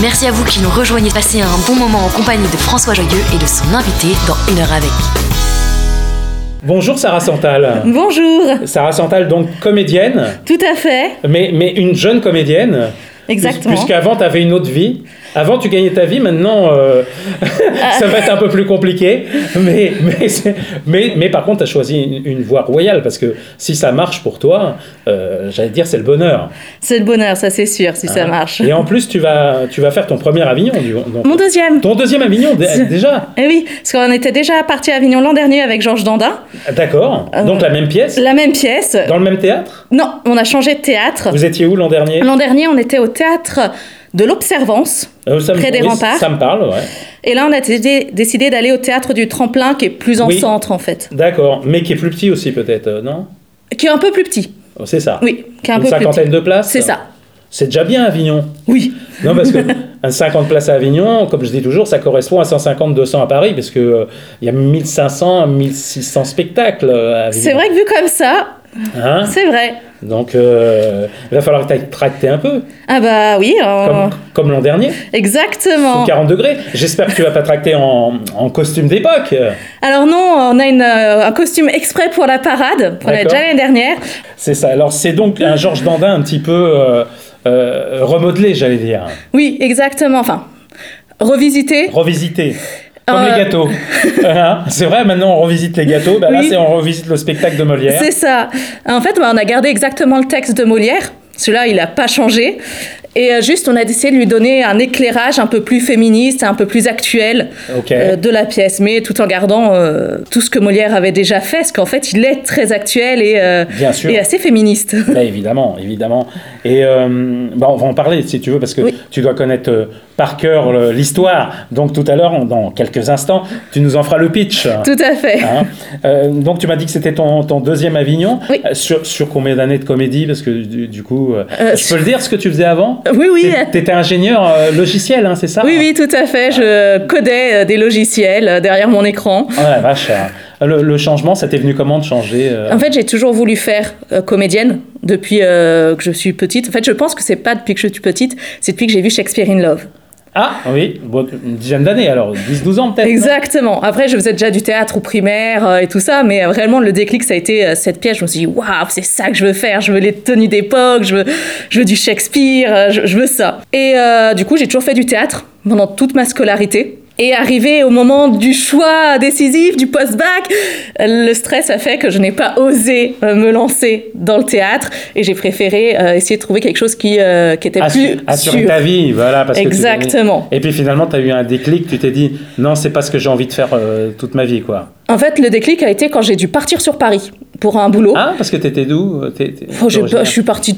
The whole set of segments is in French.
Merci à vous qui nous rejoignez. Passez un bon moment en compagnie de François Joyeux et de son invité dans Une heure avec. Bonjour Sarah Santal. Bonjour. Sarah Santal, donc comédienne. Tout à fait. Mais une jeune comédienne. Exactement. Puisqu'avant, tu avais une autre vie. Avant, tu gagnais ta vie. Maintenant, ça va être un peu plus compliqué. Mais par contre, tu as choisi une voie royale. Parce que si ça marche pour toi, j'allais dire, c'est le bonheur. C'est le bonheur, ça c'est sûr, si ça marche. Et en plus, tu vas faire ton premier Avignon. Donc, mon deuxième. Ton deuxième Avignon, déjà. Eh oui, parce qu'on était déjà parti à Avignon l'an dernier avec Georges Dandin. D'accord. Donc la même pièce. La même pièce. Dans le même théâtre. Non, on a changé de théâtre. Vous étiez où l'an dernier? L'an dernier, on était au théâtre de l'Observance, près des Remparts. Ça me parle, ouais. Et là, on a décidé d'aller au théâtre du Tremplin, qui est plus en centre, en fait. D'accord, mais qui est plus petit aussi, peut-être, non? Qui est un peu plus petit. Oh, c'est ça. Oui, qui est un peu plus petit. Une cinquantaine de places. C'est ça. C'est déjà bien, Avignon. Oui. Non, parce que 50 places à Avignon, comme je dis toujours, ça correspond à 150-200 à Paris, parce qu'il y a 1500-1600 spectacles à Avignon. C'est vrai que vu comme ça, c'est vrai. Donc, il va falloir que tu ailles tracter un peu. Ah bah oui. Comme l'an dernier. Exactement. Sous 40 degrés. J'espère que tu vas pas tracter en costume d'époque. Alors non, on a un costume exprès pour la parade. On l'a déjà l'année dernière. C'est ça. Alors c'est donc un Georges Dandin un petit peu remodelé, j'allais dire. Oui, exactement. Enfin, revisité. Comme les gâteaux. C'est vrai, maintenant on revisite les gâteaux. Là, on revisite le spectacle de Molière. C'est ça. En fait, on a gardé exactement le texte de Molière. Celui-là, il n'a pas changé. Et juste, on a essayé de lui donner un éclairage un peu plus féministe, un peu plus actuel de la pièce, mais tout en gardant tout ce que Molière avait déjà fait, parce qu'en fait, il est très actuel et assez féministe. Là, évidemment. Et on va en parler, si tu veux, parce que tu dois connaître par cœur l'histoire. Donc, tout à l'heure, dans quelques instants, tu nous en feras le pitch. Tout à fait. Donc, tu m'as dit que c'était ton deuxième Avignon. Oui. Sur combien d'années de comédie? Parce que, du coup, je peux le dire, ce que tu faisais avant? Oui. T'étais ingénieur logiciel, c'est ça? Oui, tout à fait. Je codais des logiciels derrière mon écran. Oh la vache. Le changement, ça t'est venu comment de changer En fait, j'ai toujours voulu faire comédienne depuis que je suis petite. En fait, je pense que c'est pas depuis que je suis petite, c'est depuis que j'ai vu Shakespeare in Love. Ah oui, une dizaine d'années alors, 10-12 ans peut-être. Exactement. Après, je faisais déjà du théâtre au primaire et tout ça, mais vraiment le déclic, ça a été cette pièce. Je me suis dit, waouh, c'est ça que je veux faire. Je veux les tenues d'époque, je veux du Shakespeare, je veux ça. Et du coup, j'ai toujours fait du théâtre pendant toute ma scolarité. Et arrivé au moment du choix décisif, du post-bac, le stress a fait que je n'ai pas osé me lancer dans le théâtre et j'ai préféré essayer de trouver quelque chose qui était plus assurer sûr. Ta vie, voilà. Parce exactement. Et puis finalement, tu as eu un déclic, tu t'es dit, non, c'est pas ce que j'ai envie de faire toute ma vie, quoi. En fait, le déclic a été quand j'ai dû partir sur Paris pour un boulot. Ah, parce que t'étais d'où? Je suis partie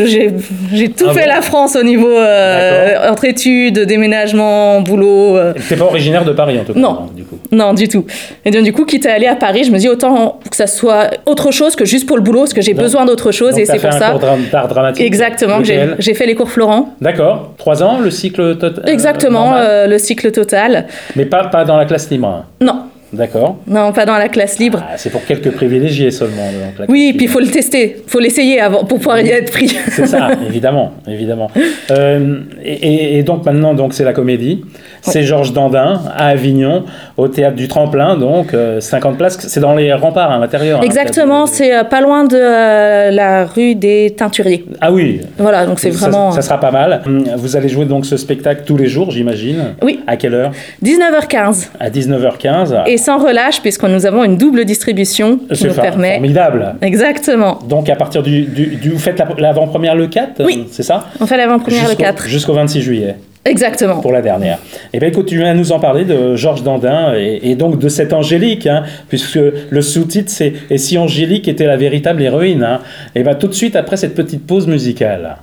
j'ai tout fait la France au niveau entre études, déménagement, boulot. T'es pas originaire de Paris en tout cas? Non, du coup. Non, du tout. Et donc du coup, quitte à aller à Paris, je me dis autant que ça soit autre chose que juste pour le boulot, parce que j'ai besoin d'autre chose donc et c'est pour ça. Donc t'as fait un cours d'art dramatique? Exactement, j'ai fait les cours Florent. D'accord. 3 ans, le cycle total? Exactement, le cycle total. Mais pas dans la classe libre? Non. D'accord. Non, pas dans la classe libre. C'est pour quelques privilégiés seulement. Oui, puis il faut le tester, il faut l'essayer avant pour pouvoir y être pris. C'est ça, évidemment. Et donc maintenant, c'est la comédie. C'est Georges Dandin à Avignon, au théâtre du Tremplin, donc 50 places. C'est dans les Remparts à l'intérieur. Exactement, c'est pas loin de la rue des Teinturiers. Ah oui. Voilà, donc c'est vraiment. Ça sera pas mal. Vous allez jouer donc ce spectacle tous les jours, j'imagine. Oui. À quelle heure? 19h15. À 19h15. Et sans relâche, puisque nous avons une double distribution qui nous permet... Formidable. Exactement. Donc à partir vous faites l'avant-première le 4, oui. C'est ça? On fait l'avant-première le 4. Jusqu'au 26 juillet. Exactement. Pour la dernière. Et bien écoute, tu viens nous en parler de Georges Dandin et donc de cette Angélique, puisque le sous-titre c'est « Et si Angélique était la véritable héroïne ?» Et bien tout de suite après cette petite pause musicale.